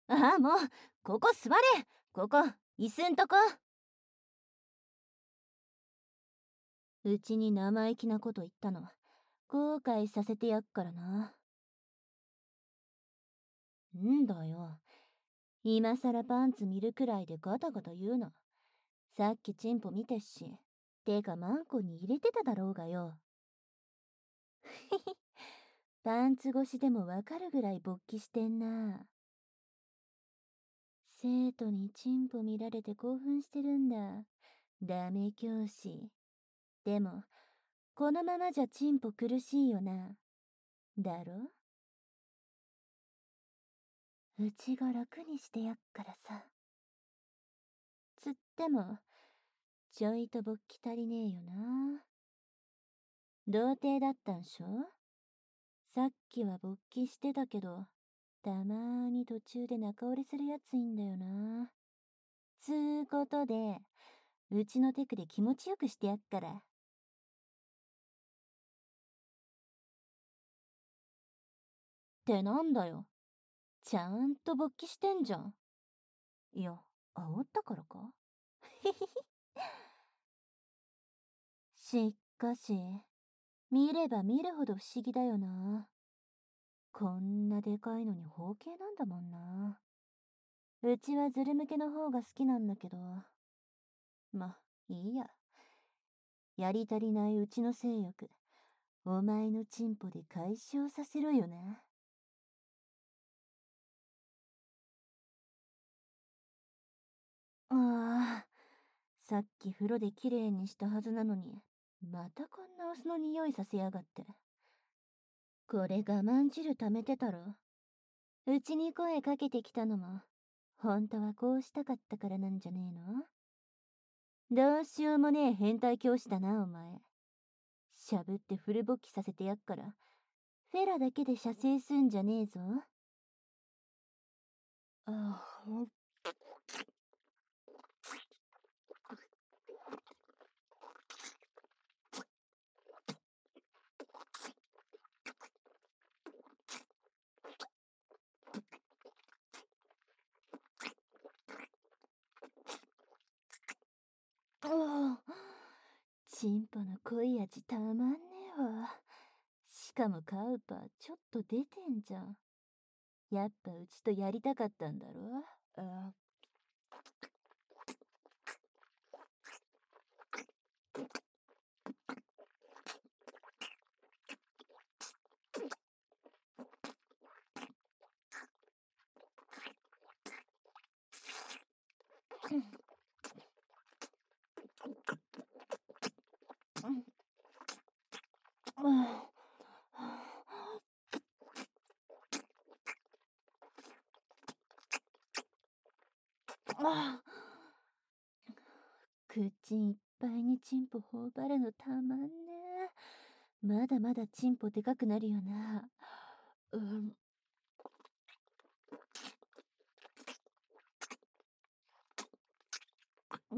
ああ、もう、ここ座れ。ここ、椅子んとこ。うちに生意気なこと言ったの。後悔させてやっからな。んだよ。今さらパンツ見るくらいでガタガタ言うな。さっきチンポ見てっし。てかマンコに入れてただろうがよ。パンツ越しでもわかるぐらい勃起してんな。生徒にチンポ見られて興奮してるんだ。ダメ教師。でも、このままじゃチンポ苦しいよな。だろ？うちが楽にしてやっからさ。つっても、ちょいと勃起足りねえよな。童貞だったんしょ？さっきは勃起してたけど、たまーに途中で仲折れするやついんだよな。つーことで、うちのテクで気持ちよくしてやっから。ってなんだよ。ちゃんと勃起してんじゃん。いや、煽ったからか？しかし、見れば見るほど不思議だよな。こんなでかいのに包茎なんだもんな。うちはズル向けの方が好きなんだけど。ま、いいや。やり足りないうちの性欲、お前のチンポで解消させろよな。ああ、さっき風呂できれいにしたはずなのに、またこんなお酢の匂いさせやがって。これ我慢汁溜めてたろ。うちに声かけてきたのも、本当はこうしたかったからなんじゃねえの？どうしようもねえ変態教師だな、お前。しゃぶってフル勃起させてやっから、フェラだけで射精すんじゃねえぞ。ああ、チンポの濃い味たまんねえわ。しかもカウパーちょっと出てんじゃん。やっぱうちとやりたかったんだろ？ああ、あ、口いっぱいにチンポ頬張るのたまんねえ。まだまだチンポでかくなるよな。うん、うん、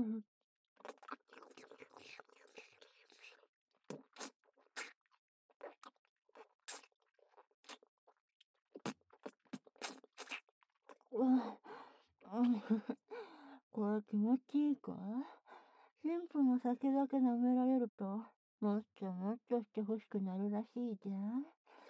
うん、うん。これ気持ちいいか？チンポの先だけ舐められると、もっともっとして欲しくなるらしいじゃん。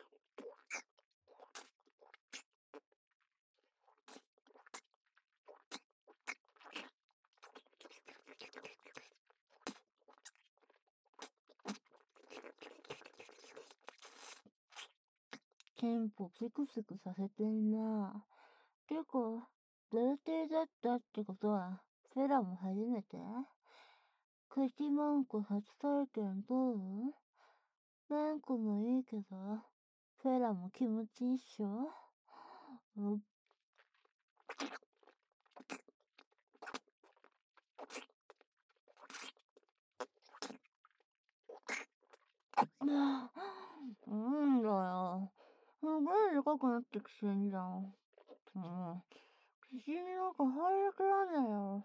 チンポピクピクさせてんな。てか、童貞だったってことは、フェラも初めて？口マンコ初体験どう？マンコもいいけど、フェラも気持ちいいっしょ？うん、なんだよ。すごいでかくなってきてんじゃん。うん。口になんか入りきらんねえよ。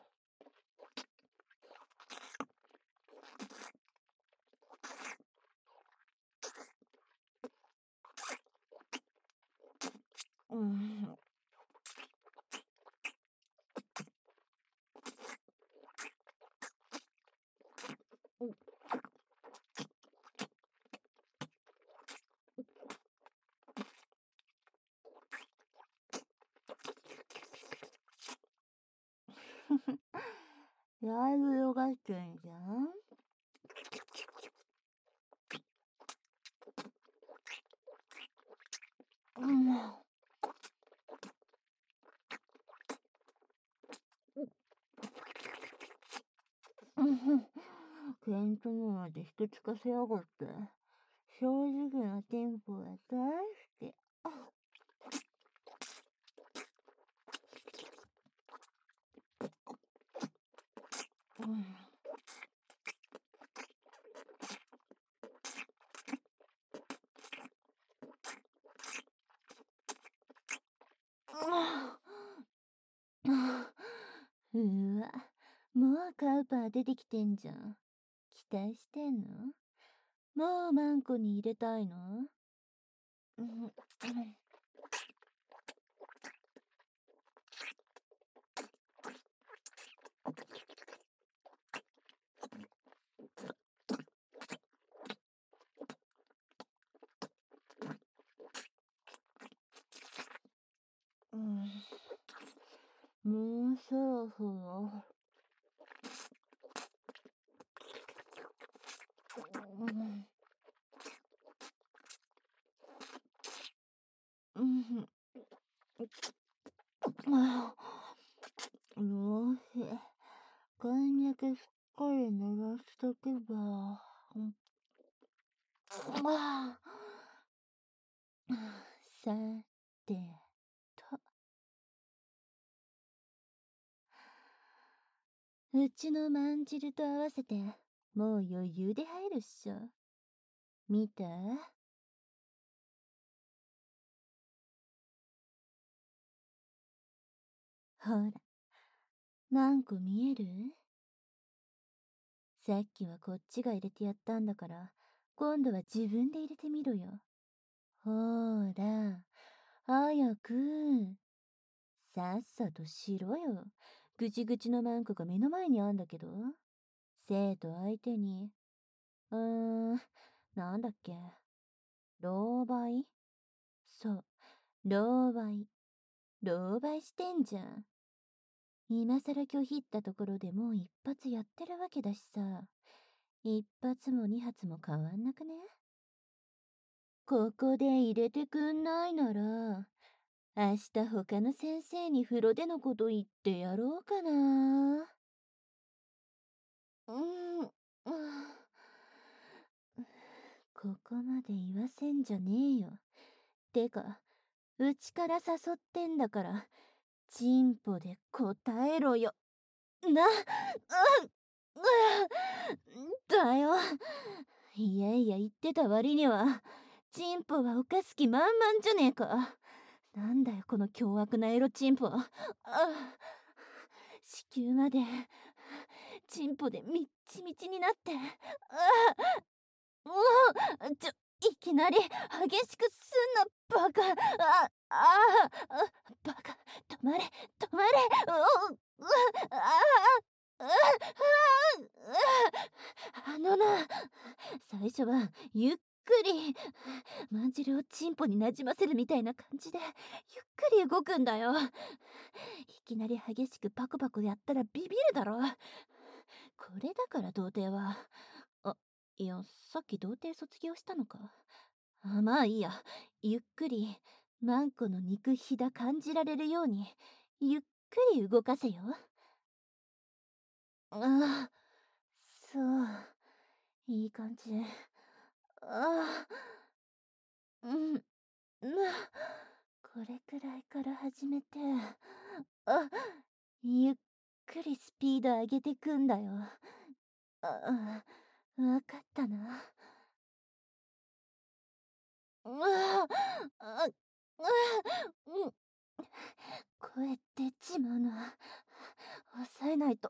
うん。 だいぶよがってんじゃん。うん。見当まで人つかせやがって。正直なテンポが大好き。うん。うわ、もうカウパー出てきてんじゃん。期待してんの？もうマンコに入れたいの？うん。うん。もうそろそろ。うん。よし。こんにゃくしっかり濡らしとけば。さてと、うちのまんじると合わせて、もう余裕で入るっしょ。見て。ほら、何個見える？さっきはこっちが入れてやったんだから、今度は自分で入れてみろよ。ほーら、早く。さっさとしろよ。ぐちぐちのマンコが目の前にあんだけど。生徒相手に、なんだっけ。狼狽？そう、狼狽。狼狽してんじゃん。今更拒否ったところでもう一発やってるわけだしさ。一発も二発も変わんなくね？ここで入れてくんないなら、明日他の先生に風呂でのこと言ってやろうかな。ここまで言わせんじゃねえよ。てか、うちから誘ってんだから、チンポで答えろよ。だよ。いやいや言ってた割には、チンポは犯す気満々じゃねえか。なんだよこの凶悪なエロチンポ。子宮までチンポでみっちみちになって。もういきなり激しくすんなバカ。バカ、止まれ止まれ。あのな、最初はゆっくりまんじるをチンポになじませるみたいな感じでゆっくり動くんだよ。いきなり激しくパコパコやったらビビるだろ。これだから童貞は。いや、さっき童貞卒業したのか。まあいいや。ゆっくりマンコの肉ひだ感じられるようにゆっくり動かせよ。そう、いい感じ。うん、これくらいから始めて、ゆっくりスピード上げてくんだよ。わかったな。うん。声出ちまうな。抑えないと。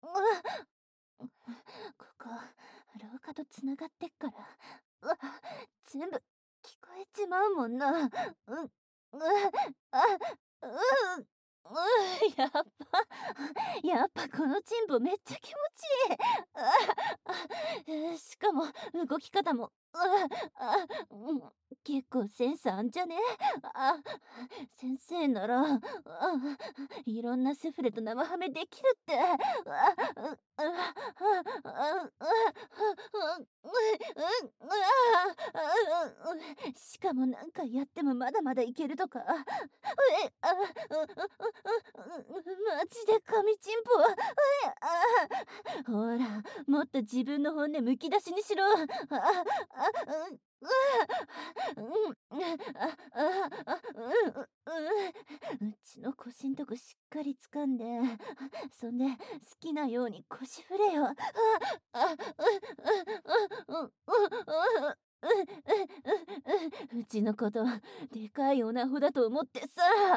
ここ、廊下とつながってっから。全部聞こえちまうもんな。あ、やっぱ、やっぱこのチンポめっちゃ気持ちいい。しかも動き方もうん、結構センスあんじゃね？あ、先生なら、いろんなスフレと生ハメできるって。しかも何回やってもまだまだいけるとか。マジで神チンポ。ほら、もっと自分の本音むき出しにしろ。うちの腰んとこしっかり掴んで、そんで好きなように腰振れよ。うちのことでかいオナホだと思ってさ。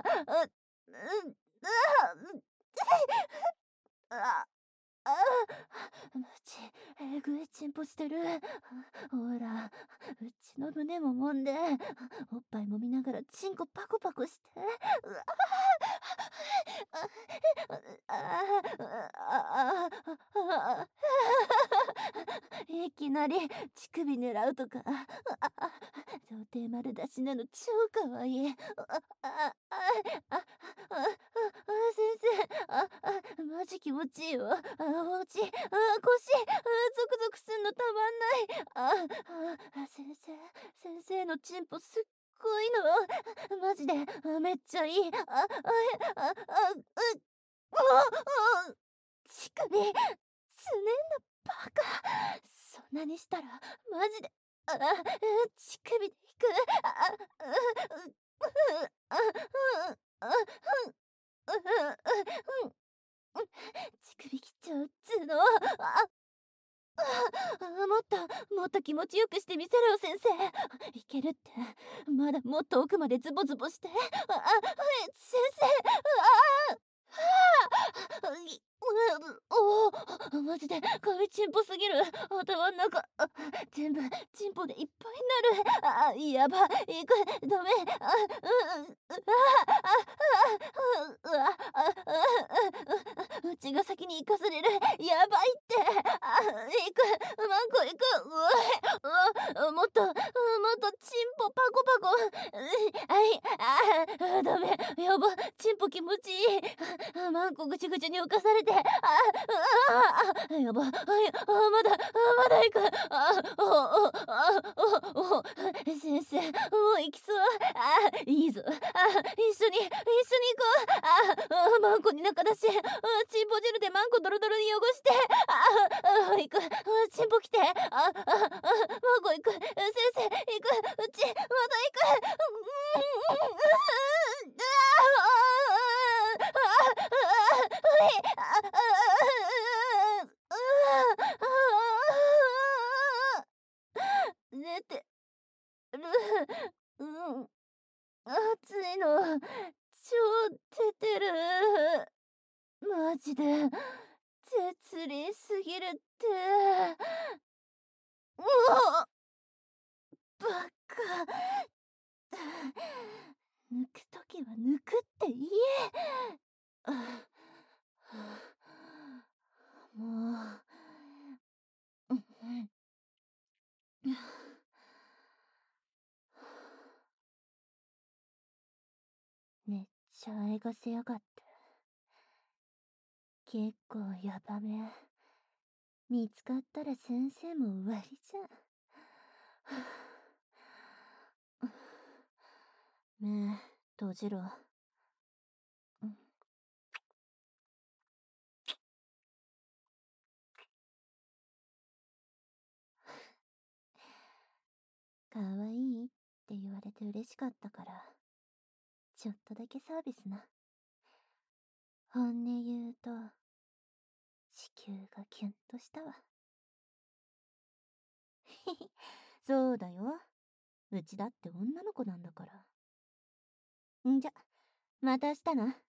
ああマジ、えぐいチンポしてる。ほら、うちの胸も揉んで、おっぱい揉みながらチンコパコパコして。うわいきなり乳首狙うとか。童貞丸出しなの超かわいい。先生、マジ気持ちいいわ。おうち、腰、ゾクゾクすんのたまんない。先生のチンポすっごいの。マジで、めっちゃいい。乳首、つねんのバカ。そんなにしたら、マジで、乳首で引く。乳首切っちゃうっつーの。もっと気持ちよくしてみせろよ先生。いけるって。まだもっと奥までズボズボして。先生。マジで髪チンポすぎる。頭ん中全部チンポでいっぱいになる。やばいくダメ。うちが先に行かされる。やばいって。行くマンコ行く。もっとチンポパコパコ。ダメ。やばチンポ気持ちいい。マンコぐちぐちに浮かされて。やば。まだ行く。先生、もう行きそう。いいぞ。一緒に行こう。マンコに中だし、チンポ汁でマンコドロドロに汚して。行く。チンポ来て。マンコ行く。先生、行く。うち、まだ行く。出てる。うん。熱いの。超出てる。マジで。絶倫すぎるって。うわバカ。抜くときは抜くって言え。もう。めっちゃ愛がせやがって。結構ヤバめ。見つかったら先生も終わりじゃん。目閉じろ。かわいいって言われて嬉しかったから、ちょっとだけサービスな。本音言うと、子宮がキュンとしたわ。そうだよ。うちだって女の子なんだから。んじゃ、また明日な。